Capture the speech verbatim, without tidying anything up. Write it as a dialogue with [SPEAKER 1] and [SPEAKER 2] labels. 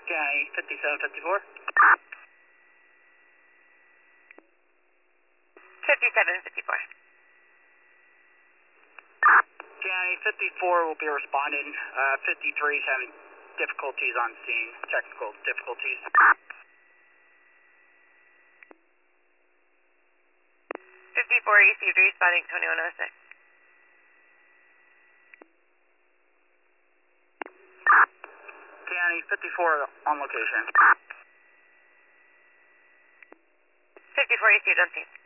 [SPEAKER 1] County fifty-seven fifty-four.
[SPEAKER 2] fifty-seven fifty-four.
[SPEAKER 1] County fifty-four will be responding. Uh, fifty-three is having difficulties on scene, technical difficulties.
[SPEAKER 2] fifty-four received, responding twenty-one oh six.
[SPEAKER 1] County fifty-four on location.
[SPEAKER 2] fifty-four received on scene.